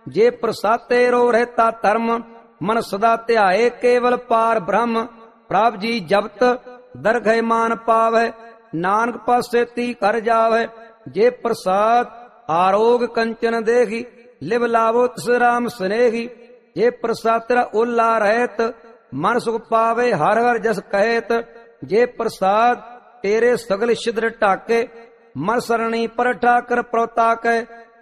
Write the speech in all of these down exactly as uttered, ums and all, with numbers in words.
ਜੇ ਪ੍ਰਸਾਤੇ रो रहता धर्म मन सदा ध्याए केवल पार ब्रह्म प्रभ जी जपत दरगह मान पावै नानक पासे ती कर जावै जे प्रसाद आरोग कंचन देही लिव लावो तिस राम स्नेही जे प्रसाद तेरा ओला रहत मन सुख पावे हर हर जस कहत जे प्रसाद तेरे सगल छिद्र ढाके मन सरणी पर ठाकर प्रोताकै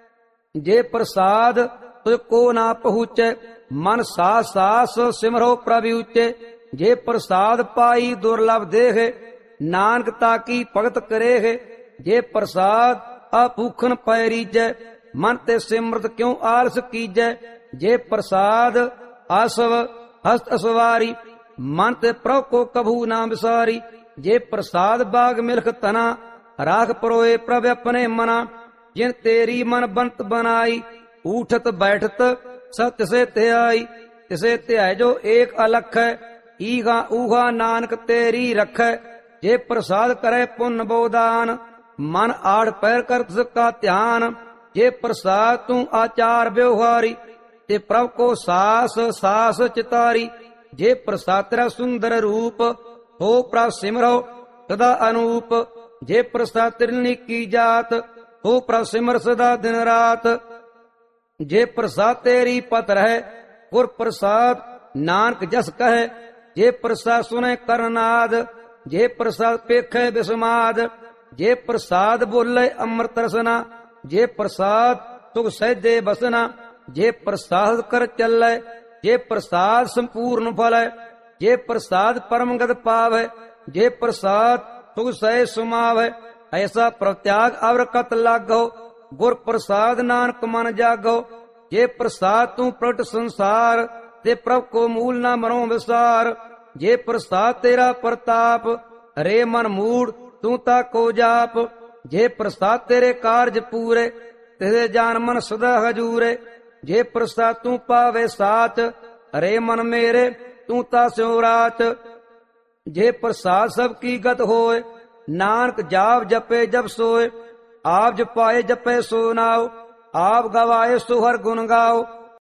जे प्रसाद तुझको ना पहुँचे मन सास सास सिमरो प्रभु उच्चे जे प्रसाद पाई दुर्लभ देह नानक ताकी भगत करे जे प्रसाद अभूखन पैरीजै मन ते सिमरत क्यों आलस कीजै जे प्रसाद आसव हस्त असवारी मन ते प्रभ को कभू ना विसारी जे प्रसाद बाग मिलख तना राख परोए प्रभ अपने मना जिन तेरी मन बंत बनाई उठत बैठत सब तिसे त्याई तिसे त्याय जो एक अलख है ईगा ऊहा नानक तेरी रखै जे प्रसाद करे पुण्य बोदान मन आड़ पैर कर तिसका ध्यान जे प्रसाद तू आचार व्यवहारी ते प्रभ को सास सास चितारी जे प्रसाद तेरा सुंदर रूप हो प्रभ सिमरो सदा अनूप जे प्रसाद तिरनी की जात हो प्रभ सिमर सदा दिन रात जे प्रसाद तेरी पत रहे गुर प्रसाद नानक जस कहे जे प्रसाद सुने करनाद जे प्रसाद पेखे विस्माद जे प्रसाद बोले अमृत रसना जे प्रसाद तुग सहजे बसना जे प्रसाद कर चले जे प्रसाद संपूर्ण फल जे प्रसाद परम गत पावे जे प्रसाद तुग सह सुमावे ऐसा प्रत्याग अवरकत लागो गुर प्रसाद नानक मन जागो जे प्रसाद तू प्रगट संसार ते प्रभ को मूल ना मनो विसार जे प्रसाद तेरा प्रताप रे मन मूड तू ता को जाप जे प्रसाद तेरे कार्य पूरे तेरे जान मन सदा हजूरे जे प्रसाद तू पावे साच रे मन मेरे तू ता स्यो राच जे प्रसाद सब की गत होए नानक जाप जपे जब सोए आप जपाए जपे सो नाओ आप गवाए सुहर गुण गाओ